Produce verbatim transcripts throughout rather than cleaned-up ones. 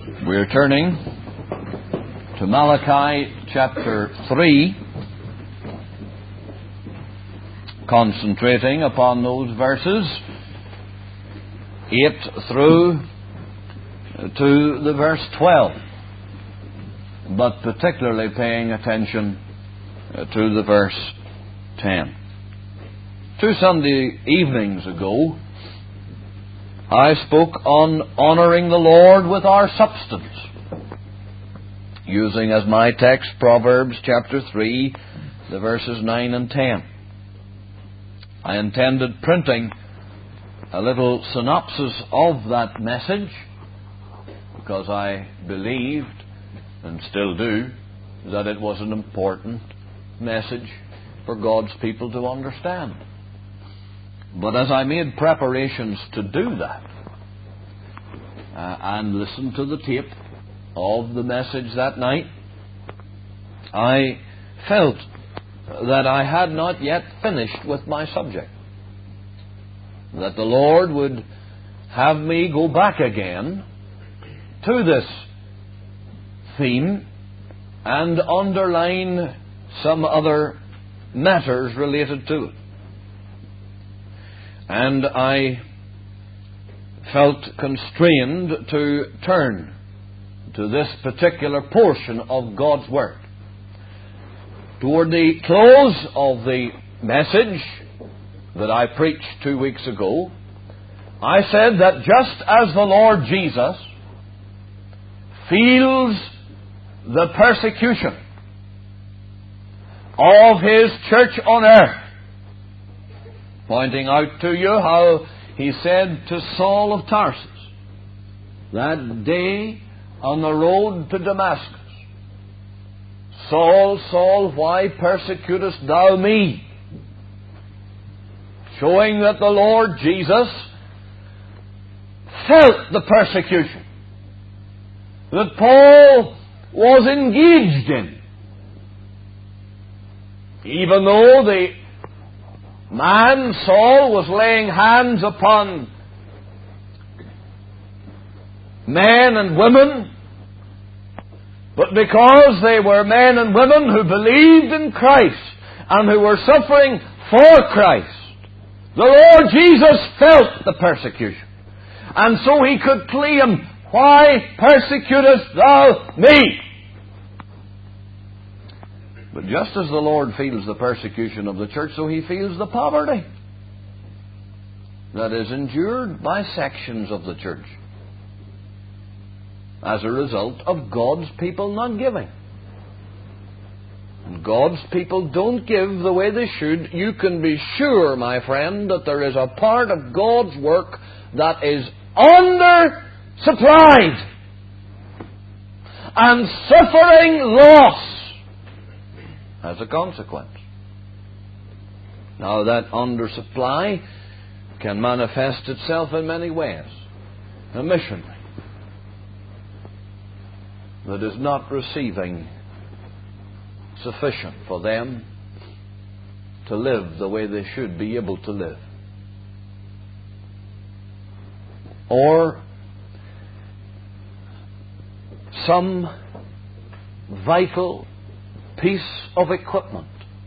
We're turning to Malachi chapter three, concentrating upon those verses eight through to the verse twelve, but particularly paying attention to the verse ten. Two Sunday evenings ago, I spoke on honouring the Lord with our substance, using as my text Proverbs chapter three, the verses nine and ten. I intended printing a little synopsis of that message, because I believed, and still do, that it was an important message for God's people to understand. But as I made preparations to do that, uh, and listened to the tape of the message that night, I felt that I had not yet finished with my subject. That the Lord would have me go back again to this theme and underline some other matters related to it. And I felt constrained to turn to this particular portion of God's Word. Toward the close of the message that I preached two weeks ago, I said that just as the Lord Jesus feels the persecution of His church on earth, pointing out to you how He said to Saul of Tarsus that day on the road to Damascus, "Saul, Saul, why persecutest thou me?" Showing that the Lord Jesus felt the persecution that Paul was engaged in. Even though the man, Saul, was laying hands upon men and women, but because they were men and women who believed in Christ and who were suffering for Christ, the Lord Jesus felt the persecution. And so He could claim, "Why persecutest thou me?" But just as the Lord feels the persecution of the church, so He feels the poverty that is endured by sections of the church as a result of God's people not giving. And God's people don't give the way they should. You can be sure, my friend, that there is a part of God's work that is under-supplied and suffering loss as a consequence. Now, that undersupply can manifest itself in many ways. A missionary that is not receiving sufficient for them to live the way they should be able to live. Or some vital piece of equipment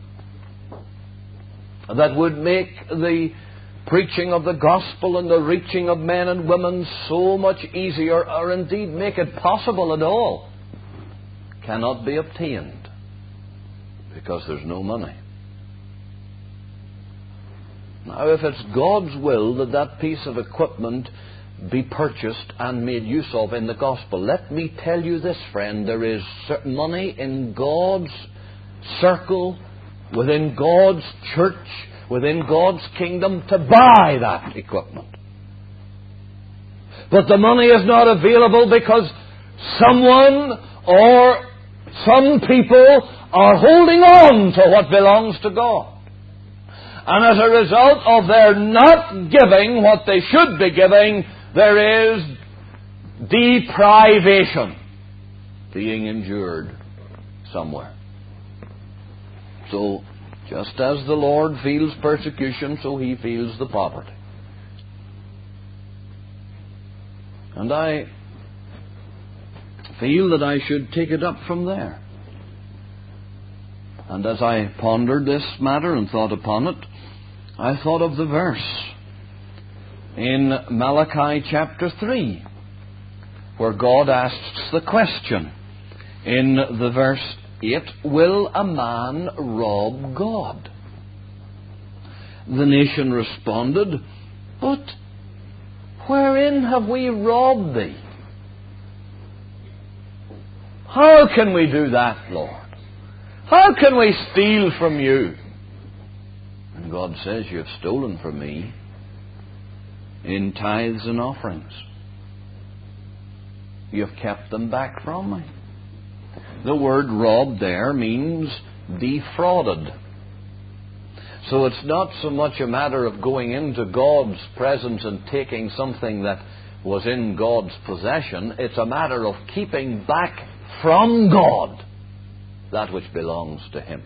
that would make the preaching of the gospel and the reaching of men and women so much easier, or indeed make it possible at all, cannot be obtained because there's no money. Now, if it's God's will that that piece of equipment be purchased and made use of in the gospel, let me tell you this, friend, there is money in God's circle, within God's church, within God's kingdom to buy that equipment. But the money is not available because someone or some people are holding on to what belongs to God. And as a result of their not giving what they should be giving, there is deprivation being endured somewhere. So, just as the Lord feels persecution, so He feels the poverty. And I feel that I should take it up from there. And as I pondered this matter and thought upon it, I thought of the verse in Malachi chapter three, where God asks the question in the verse eight, will a man rob God? The nation responded, but wherein have we robbed thee? How can we do that, Lord? How can we steal from you? And God says, you have stolen from me in tithes and offerings. You have kept them back from me. The word robbed there means defrauded. So it's not so much a matter of going into God's presence and taking something that was in God's possession. It's a matter of keeping back from God that which belongs to Him.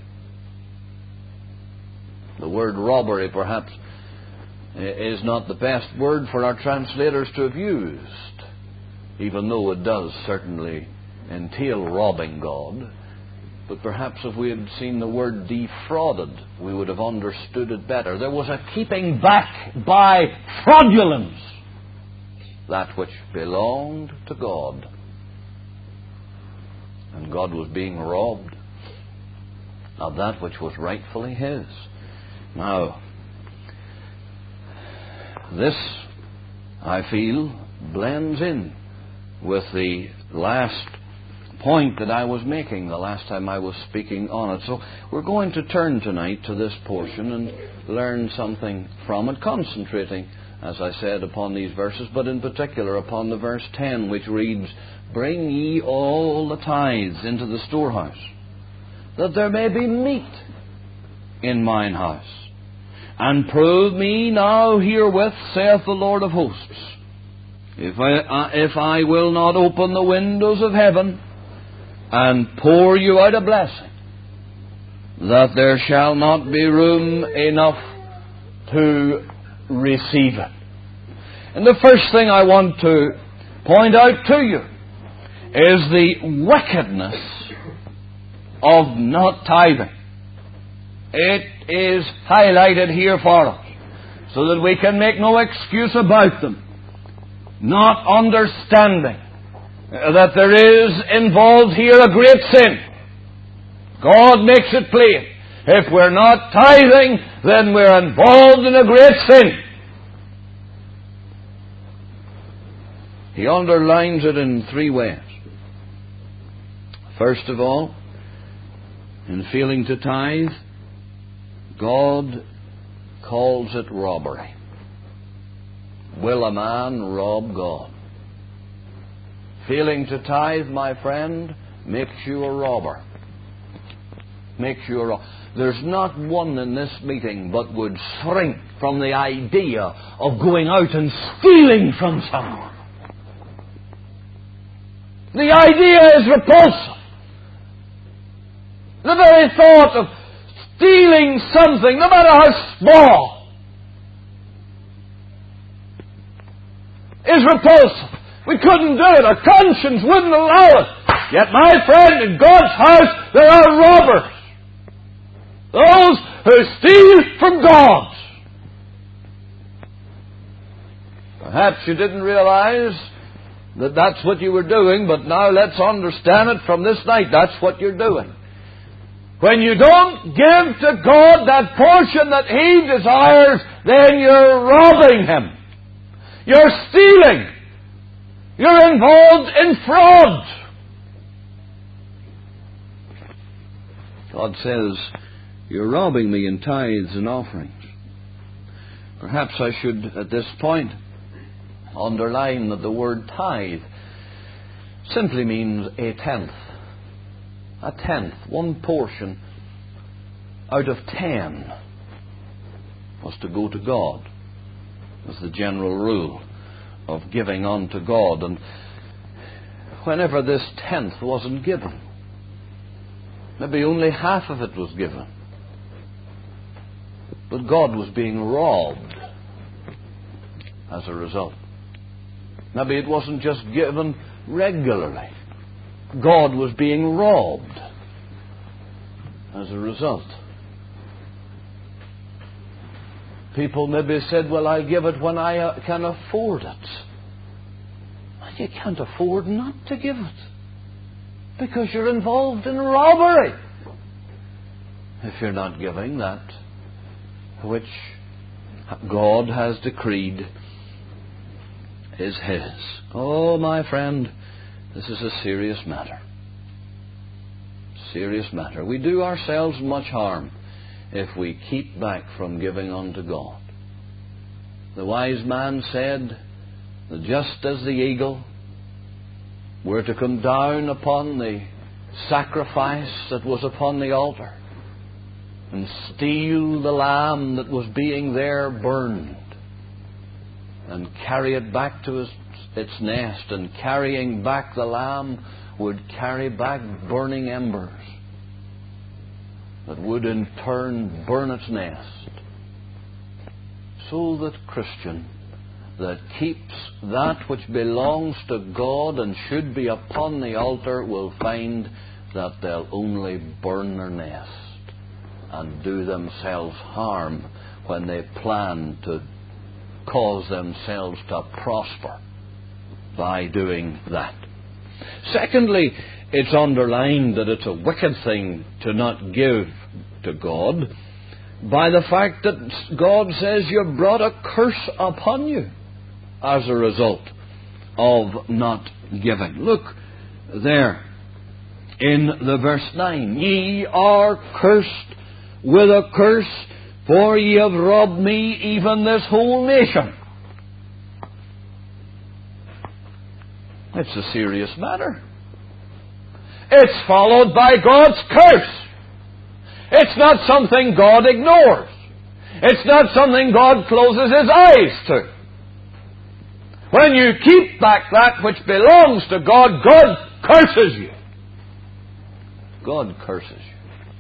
The word robbery, perhaps, is not the best word for our translators to have used, even though it does certainly entail robbing God. But perhaps if we had seen the word defrauded, we would have understood it better. There was a keeping back by fraudulence that which belonged to God. And God was being robbed of that which was rightfully His. Now, this, I feel, blends in with the last point that I was making the last time I was speaking on it. So we're going to turn tonight to this portion and learn something from it, concentrating, as I said, upon these verses, but in particular upon the verse ten, which reads, bring ye all the tithes into the storehouse, that there may be meat in mine house. And prove me now herewith, saith the Lord of hosts, if I, uh, if I will not open the windows of heaven and pour you out a blessing, that there shall not be room enough to receive it. And the first thing I want to point out to you is the wickedness of not tithing. It is highlighted here for us so that we can make no excuse about them. Not understanding that there is involved here a great sin. God makes it plain. If we're not tithing, then we're involved in a great sin. He underlines it in three ways. First of all, in failing to tithe, God calls it robbery. Will a man rob God? Failing to tithe, my friend, makes you a robber. Makes you a robber. There's not one in this meeting but would shrink from the idea of going out and stealing from someone. The idea is repulsive. The very thought of stealing something, no matter how small, is repulsive. We couldn't do it. Our conscience wouldn't allow it. Yet, my friend, in God's house there are robbers. Those who steal from God. Perhaps you didn't realize that that's what you were doing, but now let's understand it from this night. That's what you're doing. When you don't give to God that portion that He desires, then you're robbing Him. You're stealing. You're involved in fraud. God says, you're robbing me in tithes and offerings. Perhaps I should, at this point, underline that the word tithe simply means a tenth. A tenth, one portion out of ten, was to go to God. Was the general rule of giving unto God. And whenever this tenth wasn't given, maybe only half of it was given, but God was being robbed as a result. Maybe it wasn't just given regularly, God was being robbed as a result. People maybe said, well, I'll give it when I uh, can afford it. And you can't afford not to give it, because you're involved in robbery if you're not giving that which God has decreed is His. Oh, my friend, this is a serious matter. Serious matter. We do ourselves much harm if we keep back from giving unto God. The wise man said that just as the eagle were to come down upon the sacrifice that was upon the altar and steal the lamb that was being there burned and carry it back to its, its nest, and carrying back the lamb would carry back burning embers that would in turn burn its nest, so that Christian that keeps that which belongs to God and should be upon the altar will find that they'll only burn their nest and do themselves harm when they plan to cause themselves to prosper by doing that. Secondly, it's underlined that it's a wicked thing to not give to God by the fact that God says you brought a curse upon you as a result of not giving. Look there in the verse nine. Ye are cursed with a curse, for ye have robbed me, even this whole nation. It's a serious matter. It's followed by God's curse. It's not something God ignores. It's not something God closes His eyes to. When you keep back that which belongs to God, God curses you. God curses you.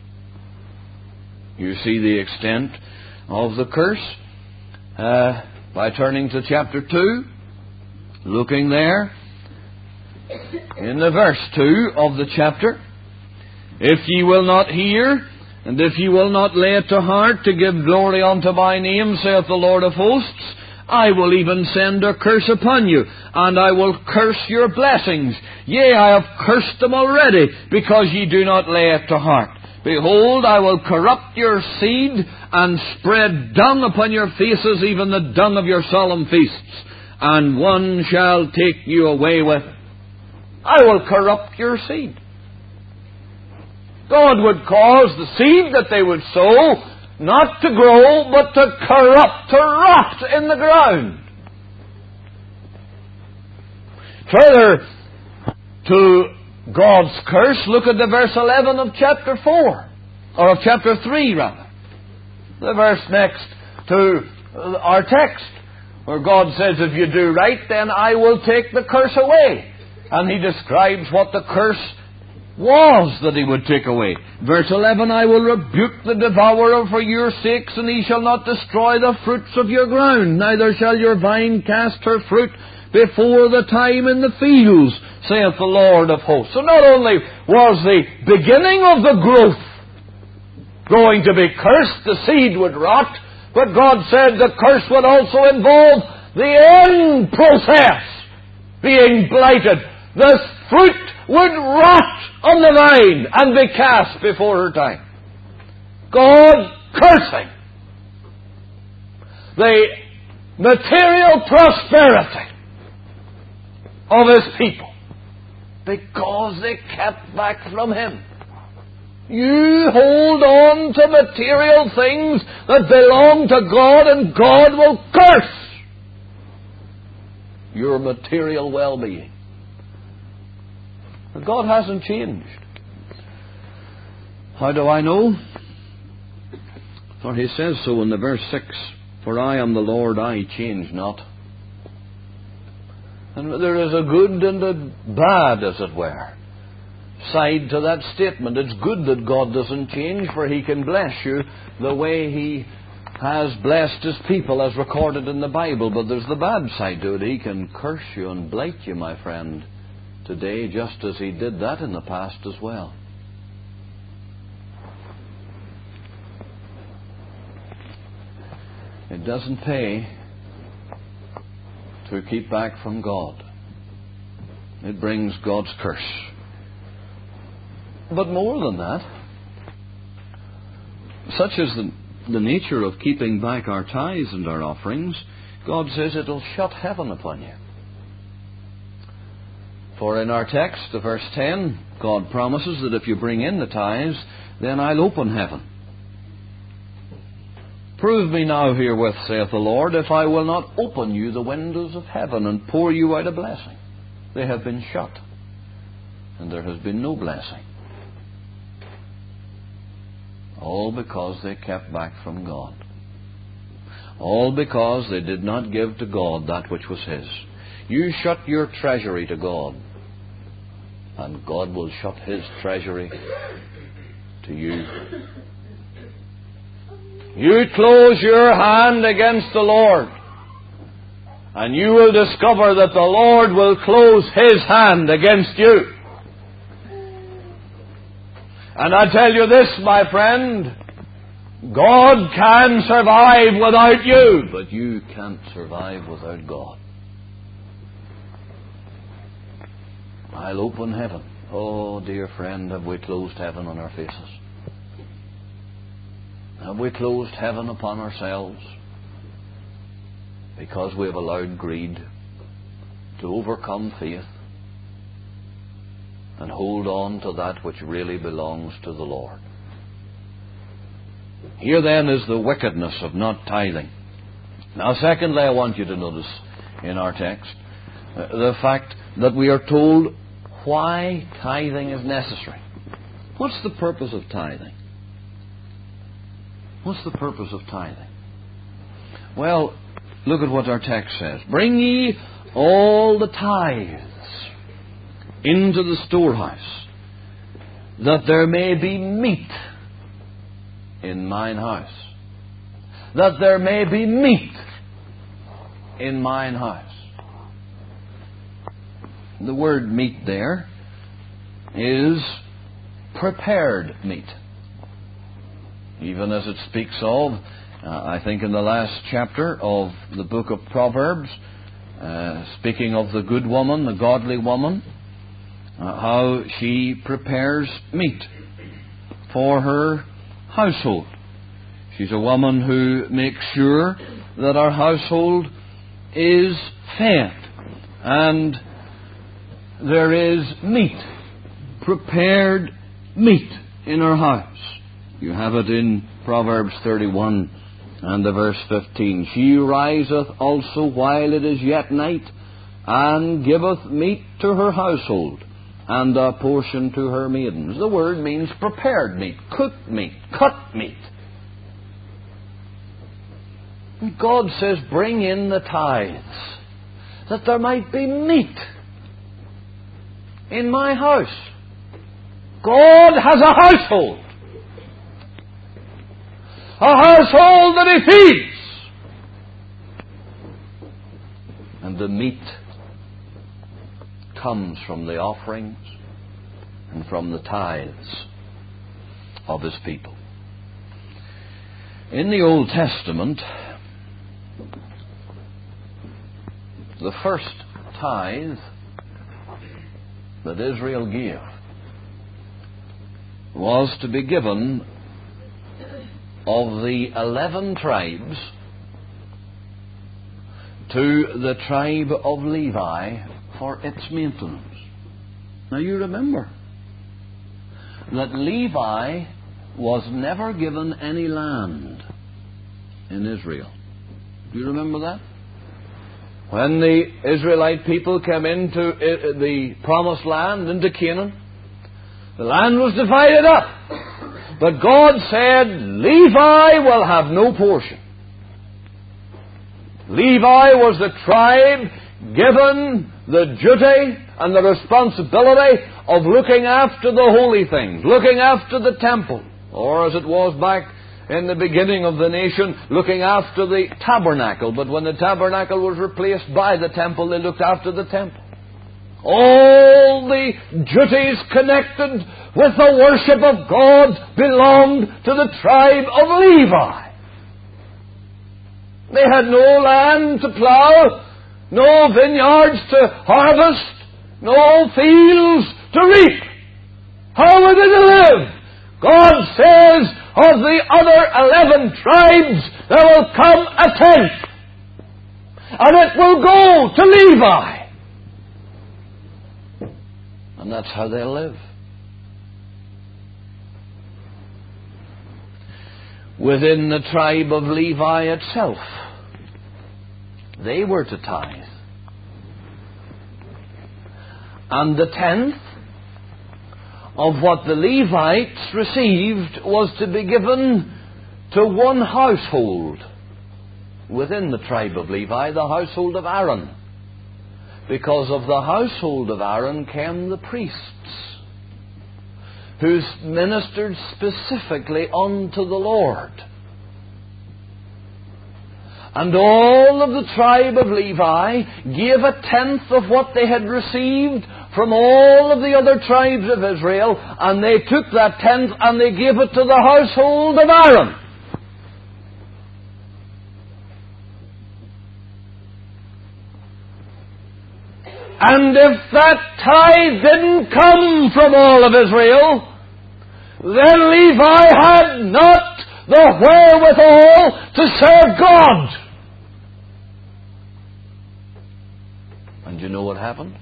You see the extent of the curse uh, by turning to chapter two, looking there in the verse two of the chapter. If ye will not hear, and if ye will not lay it to heart to give glory unto my name, saith the Lord of hosts, I will even send a curse upon you, and I will curse your blessings. Yea, I have cursed them already, because ye do not lay it to heart. Behold, I will corrupt your seed, and spread dung upon your faces, even the dung of your solemn feasts, and one shall take you away with. I will corrupt your seed. God would cause the seed that they would sow not to grow, but to corrupt, to rot in the ground. Further to God's curse, look at the verse eleven of chapter four, or of chapter three rather. The verse next to our text, where God says, if you do right, then I will take the curse away. And He describes what the curse was that He would take away. Verse eleven, I will rebuke the devourer for your sakes, and he shall not destroy the fruits of your ground, neither shall your vine cast her fruit before the time in the fields, saith the Lord of hosts. So not only was the beginning of the growth going to be cursed, the seed would rot, but God said the curse would also involve the end process being blighted. The fruit would rot on the vine and be cast before her time. God cursing the material prosperity of His people because they kept back from Him. You hold on to material things that belong to God, and God will curse your material well-being. But God hasn't changed. How do I know? For He says so in the verse six, for I am the Lord, I change not. And there is a good and a bad, as it were, side to that statement. It's good that God doesn't change, for He can bless you the way He has blessed His people as recorded in the Bible. But there's the bad side to it. He can curse you and blight you, my friend, today just as He did that in the past as well. It doesn't pay to keep back from God. It brings God's curse. But more than that, such is the, the nature of keeping back our tithes and our offerings, God says it'll shut heaven upon you. For in our text, the verse ten, God promises that if you bring in the tithes, then I'll open heaven. Prove me now herewith, saith the Lord, if I will not open you the windows of heaven and pour you out a blessing. They have been shut, and there has been no blessing. All because they kept back from God. All because they did not give to God that which was His. You shut your treasury to God, and God will shut His treasury to you. You close your hand against the Lord, and you will discover that the Lord will close His hand against you. And I tell you this, my friend, God can survive without you, but you can't survive without God. I'll open heaven. Oh, dear friend, have we closed heaven on our faces? Have we closed heaven upon ourselves because we have allowed greed to overcome faith and hold on to that which really belongs to the Lord? Here then is the wickedness of not tithing. Now, secondly, I want you to notice in our text uh, the fact that we are told why tithing is necessary. What's the purpose of tithing? What's the purpose of tithing? Well, look at what our text says. Bring ye all the tithes into the storehouse, that there may be meat in mine house. That there may be meat in mine house. The word meat there is prepared meat. Even as it speaks of, uh, I think in the last chapter of the book of Proverbs, uh, speaking of the good woman, the godly woman, uh, how she prepares meat for her household. She's a woman who makes sure that our household is fed and there is meat, prepared meat in her house. You have it in Proverbs thirty-one and the verse fifteen. She riseth also while it is yet night, and giveth meat to her household, and a portion to her maidens. The word means prepared meat, cooked meat, cut meat. And God says, bring in the tithes, that there might be meat in my house. God has a household. A household that He feeds. And the meat comes from the offerings and from the tithes of His people. In the Old Testament, the first tithe that Israel gave was to be given of the eleven tribes to the tribe of Levi for its maintenance. Now you remember that Levi was never given any land in Israel. Do you remember that? When the Israelite people came into the promised land, into Canaan, the land was divided up. But God said, Levi will have no portion. Levi was the tribe given the duty and the responsibility of looking after the holy things, looking after the temple, or as it was back in the beginning of the nation, looking after the tabernacle. But when the tabernacle was replaced by the temple, they looked after the temple. All the duties connected with the worship of God belonged to the tribe of Levi. They had no land to plough, no vineyards to harvest, no fields to reap. How were they to live? God says, of the other eleven tribes, there will come a tenth, and it will go to Levi. And that's how they'll live. Within the tribe of Levi itself, they were to tithe. And the tenth of what the Levites received was to be given to one household within the tribe of Levi, the household of Aaron. Because of the household of Aaron came the priests, who ministered specifically unto the Lord. And all of the tribe of Levi gave a tenth of what they had received from all of the other tribes of Israel, and they took that tenth and they gave it to the household of Aaron. And if that tithe didn't come from all of Israel, then Levi had not the wherewithal to serve God. And you know what happened?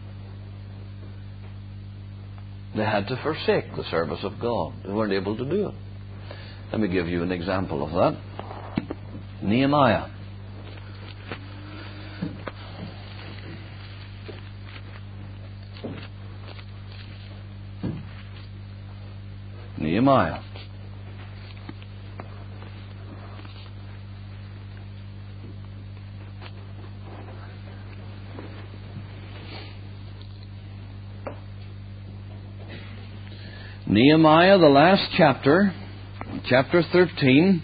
They had to forsake the service of God. They weren't able to do it. Let me give you an example of that. Nehemiah. Nehemiah. Nehemiah, the last chapter, chapter thirteen.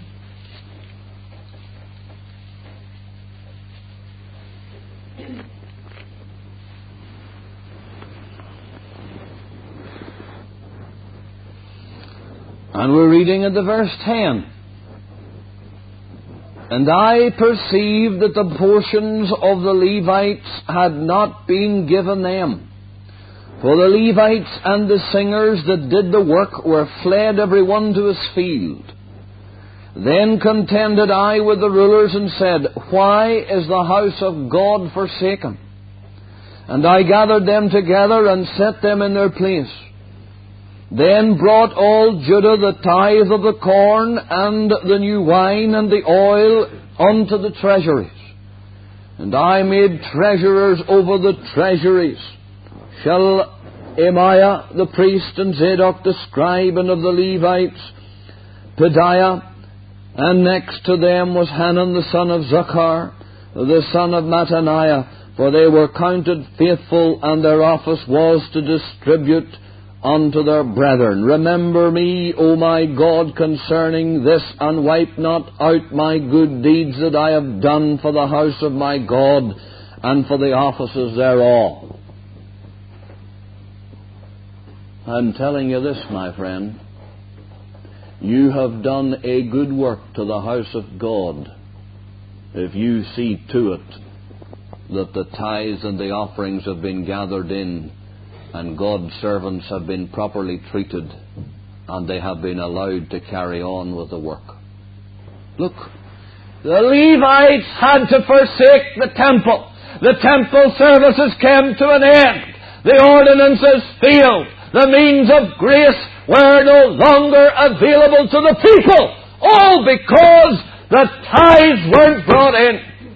And we're reading at the verse ten. And I perceived that the portions of the Levites had not been given them. For the Levites and the singers that did the work were fled every one to his field. Then contended I with the rulers and said, Why is the house of God forsaken? And I gathered them together and set them in their place. Then brought all Judah the tithe of the corn and the new wine and the oil unto the treasuries. And I made treasurers over the treasuries. Shelemiah the priest and Zadok the scribe and of the Levites, Pedaiah, and next to them was Hanan the son of Zaccur, the son of Mattaniah, for they were counted faithful, and their office was to distribute unto their brethren. Remember me, O my God, concerning this, and wipe not out my good deeds that I have done for the house of my God and for the offices thereof. I'm telling you this, my friend. You have done a good work to the house of God if you see to it that the tithes and the offerings have been gathered in, and God's servants have been properly treated, and they have been allowed to carry on with the work. Look, the Levites had to forsake the temple. The temple services came to an end. The ordinances failed. The means of grace were no longer available to the people. All because the tithes weren't brought in.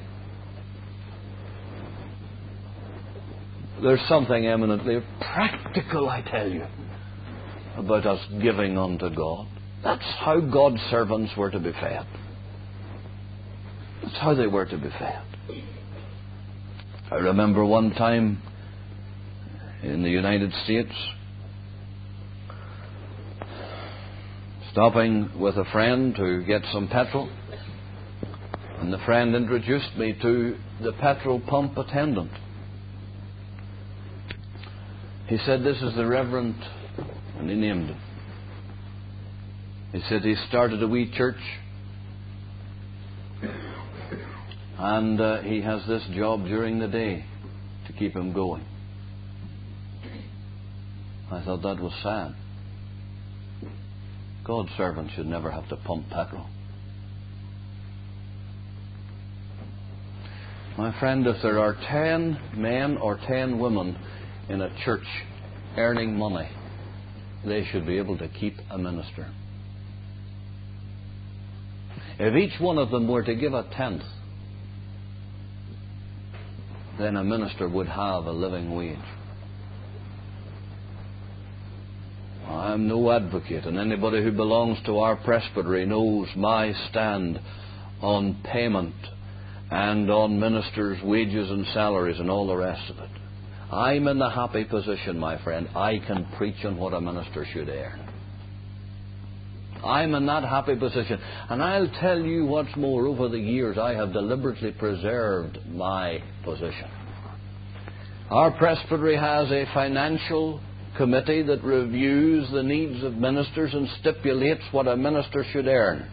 There's something eminently practical, I tell you, about us giving unto God. That's how God's servants were to be fed. That's how they were to be fed. I remember one time in the United States, stopping with a friend to get some petrol, and the friend introduced me to the petrol pump attendant. He said, "This is the Reverend," and he named him. He said he started a wee church, and uh, he has this job during the day to keep him going. I thought that was sad. God's servants should never have to pump petrol. My friend, if there are ten men or ten women in a church earning money, they should be able to keep a minister. If each one of them were to give a tenth, then a minister would have a living wage. I'm no advocate, and anybody who belongs to our presbytery knows my stand on payment and on ministers' wages and salaries and all the rest of it. I'm in the happy position, my friend, I can preach on what a minister should earn. I'm in that happy position. And I'll tell you what's more, over the years I have deliberately preserved my position. Our presbytery has a financial committee that reviews the needs of ministers and stipulates what a minister should earn.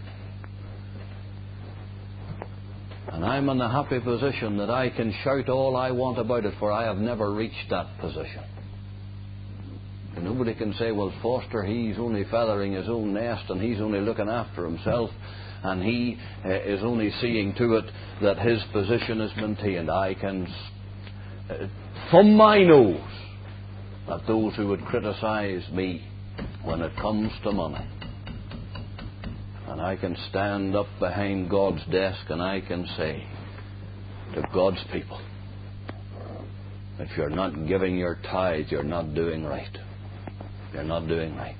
And I'm in the happy position that I can shout all I want about it, for I have never reached that position. And nobody can say, "Well, Foster, he's only feathering his own nest and he's only looking after himself and he uh, is only seeing to it that his position is maintained." I can uh, thumb my nose at those who would criticize me when it comes to money. And I can stand up behind God's desk and I can say to God's people, if you're not giving your tithe, you're not doing right. You're not doing right.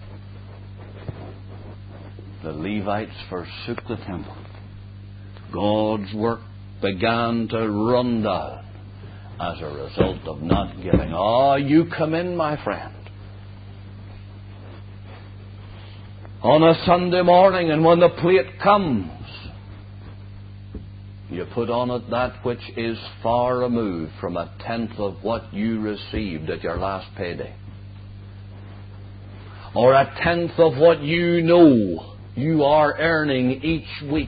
The Levites forsook the temple. God's work began to run down as a result of not giving. Oh, you come in, my friend, on a Sunday morning, and when the plate comes, you put on it that which is far removed from a tenth of what you received at your last payday, or a tenth of what you know you are earning each week,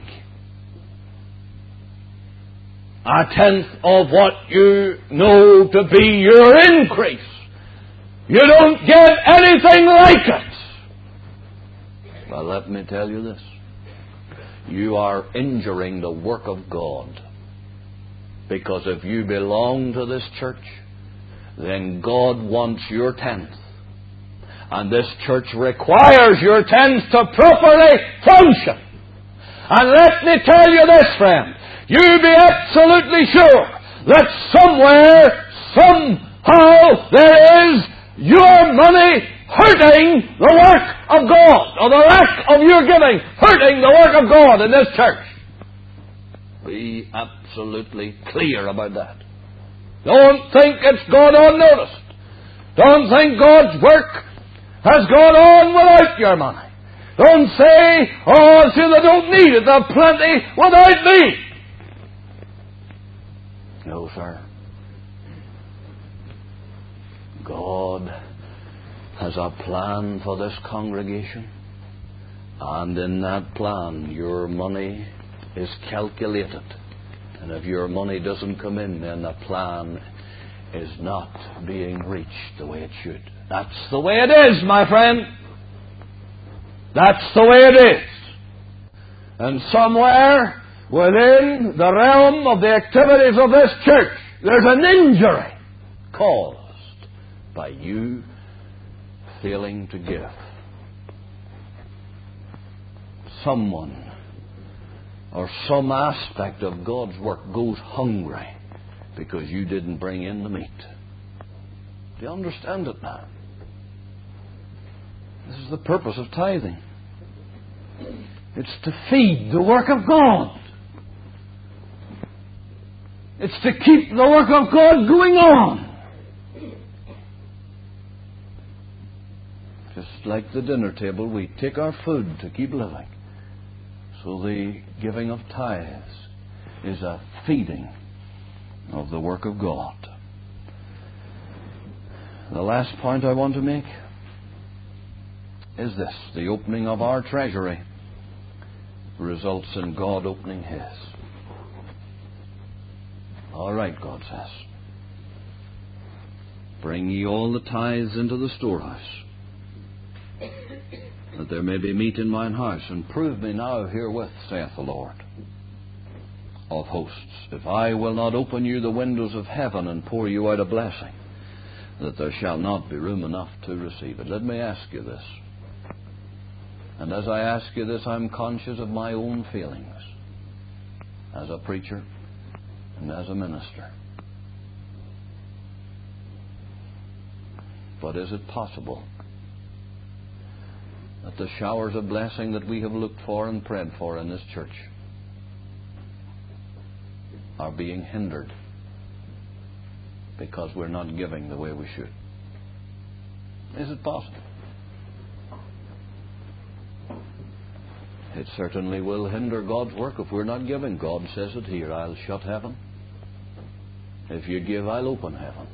a tenth of what you know to be your increase. You don't get anything like it. Well, let me tell you this. You are injuring the work of God. Because if you belong to this church, then God wants your tenth. And this church requires your tenth to properly function. And let me tell you this, friend. You be absolutely sure that somewhere, somehow, there is your money hurting the work of God, or the lack of your giving hurting the work of God in this church. Be absolutely clear about that. Don't think it's gone unnoticed. Don't think God's work has gone on without your money. Don't say, "Oh, see, they don't need it. They've plenty without me." No, sir. God has a plan for this congregation, and in that plan your money is calculated, and if your money doesn't come in, then the plan is not being reached the way it should. That's the way it is, my friend. That's the way it is. And somewhere within the realm of the activities of this church, there's an injury caused by you failing to give. Someone or some aspect of God's work goes hungry because you didn't bring in the meat. Do you understand it now? This is the purpose of tithing. It's to feed the work of God. It's to keep the work of God going on. Just like the dinner table, we take our food to keep living. So the giving of tithes is a feeding of the work of God. The last point I want to make is this: the opening of our treasury results in God opening His. All right, God says, bring ye all the tithes into the storehouse, that there may be meat in mine house, and prove me now herewith, saith the Lord of hosts, if I will not open you the windows of heaven and pour you out a blessing, that there shall not be room enough to receive it. Let me ask you this. And as I ask you this, I'm conscious of my own feelings as a preacher and as a minister. But is it possible that the showers of blessing that we have looked for and prayed for in this church are being hindered because we're not giving the way we should? Is it possible? It certainly will hinder God's work if we're not giving. God says it here, I'll shut heaven. If you give, I'll open heaven.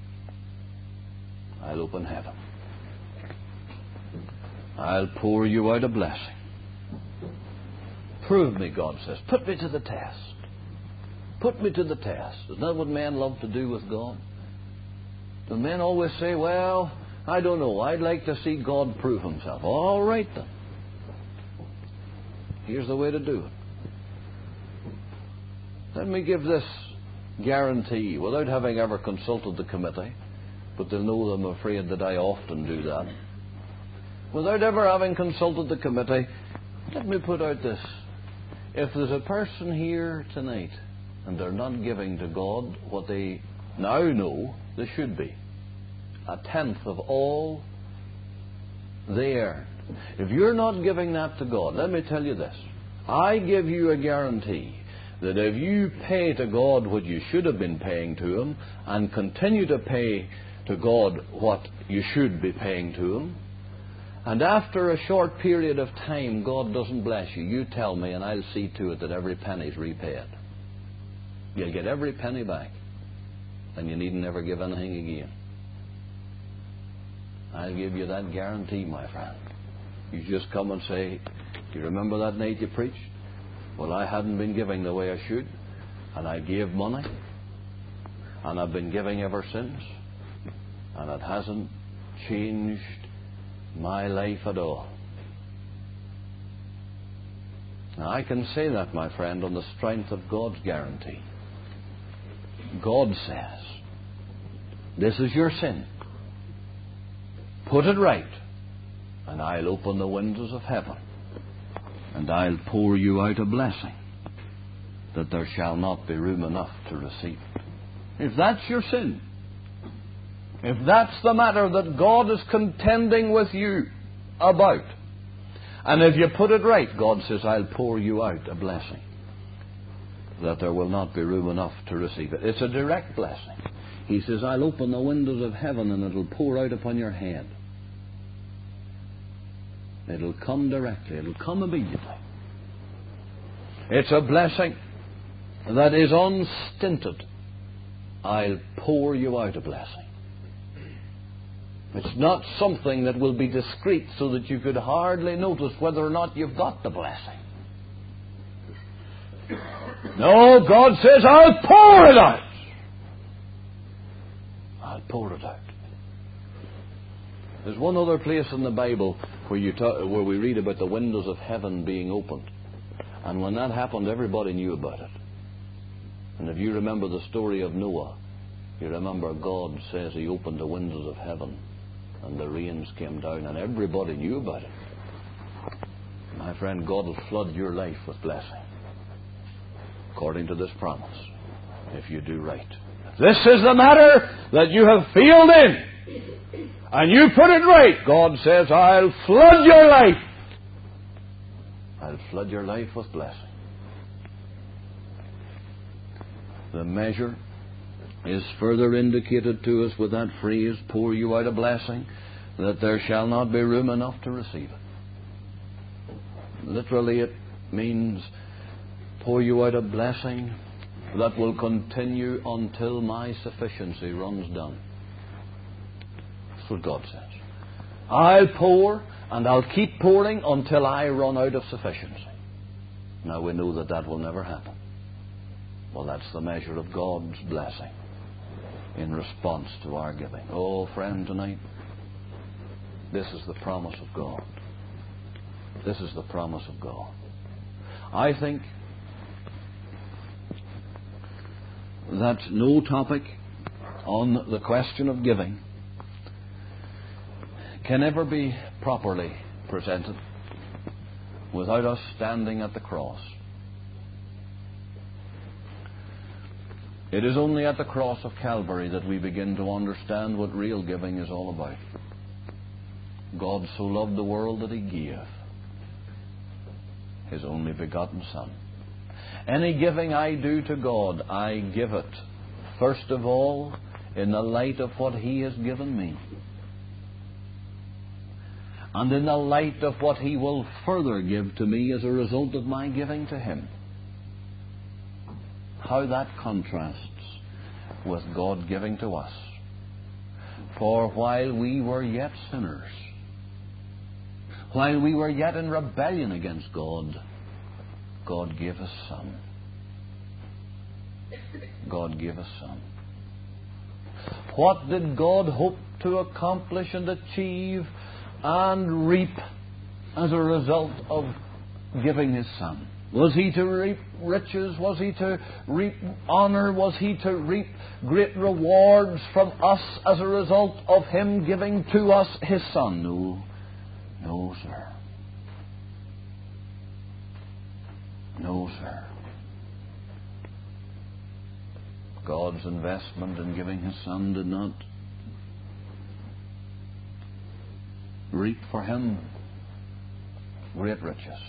I'll open heaven. I'll pour you out a blessing. Prove me, God says. Put me to the test. Put me to the test. Isn't that what men love to do with God? The men always say, well, I don't know, I'd like to see God prove Himself. All right then. Here's the way to do it. Let me give this guarantee without having ever consulted the committee, but they'll know I'm afraid that I often do that. Without ever having consulted the committee, let me put out this. If there's a person here tonight and they're not giving to God what they now know they should be, a tenth of all they earn, if you're not giving that to God, let me tell you this. I give you a guarantee that if you pay to God what you should have been paying to Him and continue to pay to God what you should be paying to Him, and after a short period of time God doesn't bless you, you tell me and I'll see to it that every penny's repaid. You'll get every penny back and you needn't ever give anything again. I'll give you that guarantee, my friend. You just come and say, do you remember that night you preached? Well, I hadn't been giving the way I should, and I gave money, and I've been giving ever since, and it hasn't changed my life at all. Now, I can say that, my friend, on the strength of God's guarantee. God says, this is your sin. Put it right, and I'll open the windows of heaven, and I'll pour you out a blessing that there shall not be room enough to receive it. If that's your sin, if that's the matter that God is contending with you about, and if you put it right, God says, I'll pour you out a blessing that there will not be room enough to receive it. It's a direct blessing. He says, I'll open the windows of heaven and it'll pour out upon your head. It'll come directly. It'll come immediately. It's a blessing that is unstinted. I'll pour you out a blessing. It's not something that will be discreet so that you could hardly notice whether or not you've got the blessing. No, God says, I'll pour it out. I'll pour it out. There's one other place in the Bible where you ta- where we read about the windows of heaven being opened. And when that happened, everybody knew about it. And if you remember the story of Noah, you remember God says He opened the windows of heaven and the rains came down and everybody knew about it. My friend, God will flood your life with blessing according to this promise if you do right. If this is the matter that you have failed in and you put it right, God says, I'll flood your life. I'll flood your life with blessing. The measure is further indicated to us with that phrase, pour you out a blessing, that there shall not be room enough to receive it. Literally it means pour you out a blessing that will continue until my sufficiency runs down. That's what God says. I'll pour, and I'll keep pouring until I run out of sufficiency. Now we know that that will never happen. Well, that's the measure of God's blessing in response to our giving. Oh, friend, tonight, this is the promise of God. This is the promise of God. I think that no topic on the question of giving can ever be properly presented without us standing at the cross. It is only at the cross of Calvary that we begin to understand what real giving is all about. God so loved the world that He gave His only begotten Son. Any giving I do to God, I give it, first of all, in the light of what He has given me, and in the light of what He will further give to me as a result of my giving to Him. How that contrasts with God giving to us. For while we were yet sinners, while we were yet in rebellion against God, God gave His Son. God gave His Son. What did God hope to accomplish and achieve and reap as a result of giving His Son? Was He to reap riches? Was He to reap honour? Was He to reap great rewards from us as a result of Him giving to us His Son? No. No, sir. No, sir. God's investment in giving His Son did not reap for Him great riches.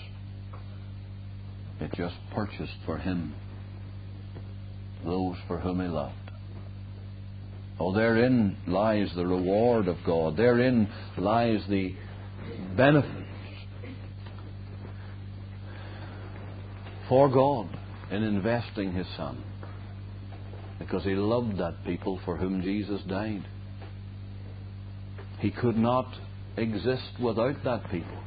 It just purchased for Him those for whom He loved. Oh, therein lies the reward of God. Therein lies the benefits for God in investing His Son, because He loved that people for whom Jesus died. He could not exist without that people.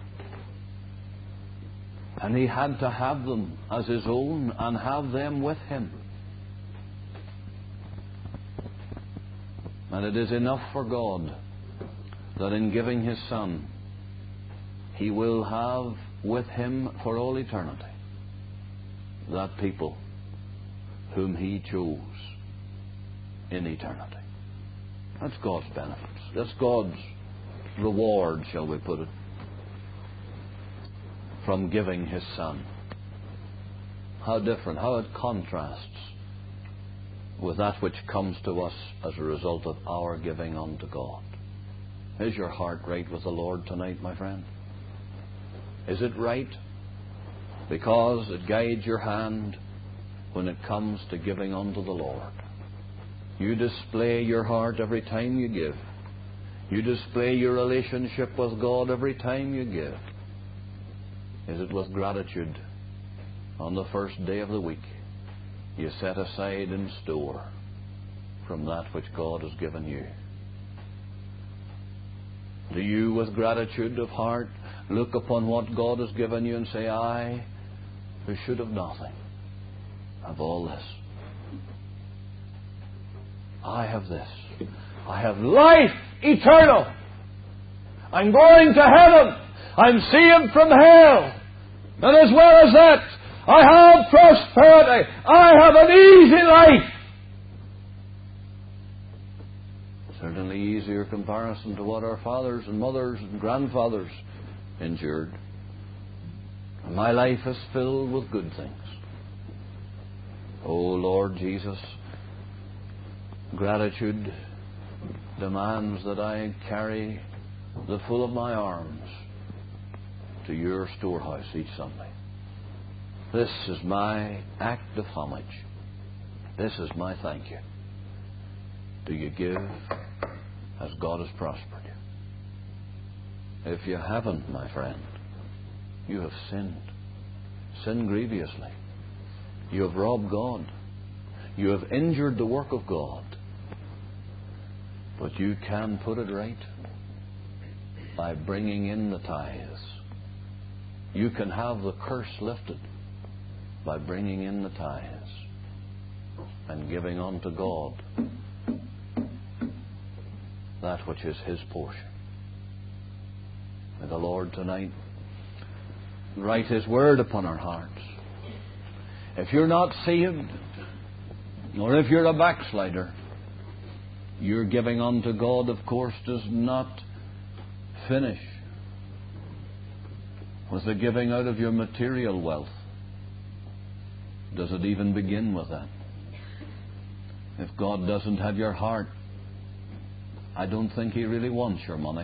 And He had to have them as His own and have them with Him. And it is enough for God that in giving His Son, He will have with Him for all eternity that people whom He chose in eternity. That's God's benefits. That's God's reward, shall we put it, from giving His Son. How different, how it contrasts with that which comes to us as a result of our giving unto God. Is your heart right with the Lord tonight, my friend? Is it right because it guides your hand when it comes to giving unto the Lord? You display your heart every time you give. You display your relationship with God every time you give. Is it with gratitude on the first day of the week you set aside in store from that which God has given you? Do you, with gratitude of heart, look upon what God has given you and say, I, who should have nothing, have all this. I have this. I have life eternal. I'm going to heaven. I'm saved from hell. And as well as that, I have prosperity. I have an easy life. Certainly easier comparison to what our fathers and mothers and grandfathers endured. And my life is filled with good things. Oh, Lord Jesus, gratitude demands that I carry the full of my arms to your storehouse each Sunday. This is my act of homage. This is my thank you. Do you give as God has prospered you? If you haven't, my friend, you have sinned. Sinned grievously. You have robbed God. You have injured the work of God. But you can put it right by bringing in the tithes. You can have the curse lifted by bringing in the tithes and giving unto God that which is His portion. May the Lord tonight write His word upon our hearts. If you're not saved, or if you're a backslider, your giving unto God, of course, does not finish with the giving out of your material wealth. Does it even begin with that? If God doesn't have your heart, I don't think He really wants your money.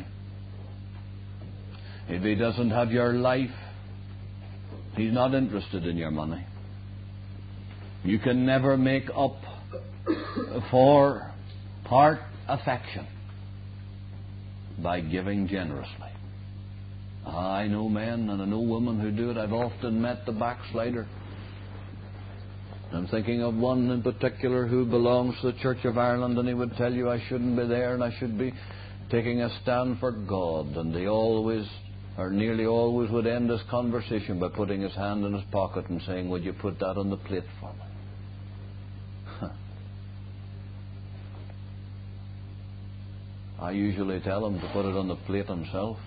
If He doesn't have your life, He's not interested in your money. You can never make up for part affection by giving generously. I know men and I know women who do it. I've often met the backslider. I'm thinking of one in particular who belongs to the Church of Ireland, and he would tell you I shouldn't be there and I should be taking a stand for God. And he always, or nearly always, would end his conversation by putting his hand in his pocket and saying, "Would you put that on the plate for me?" I usually tell him to put it on the plate himself.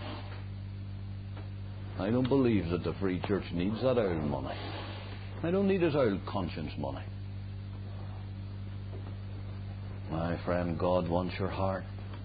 I don't believe that the Free Church needs that old money. I don't need his old conscience money. My friend, God wants your heart.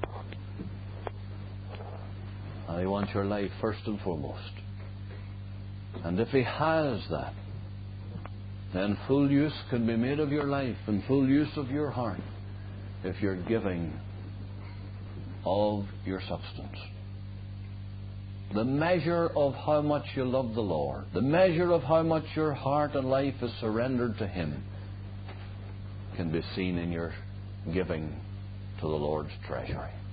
And He wants your life first and foremost. And if He has that, then full use can be made of your life and full use of your heart if you're giving of your substance. The measure of how much you love the Lord, the measure of how much your heart and life is surrendered to Him, can be seen in your giving to the Lord's treasury.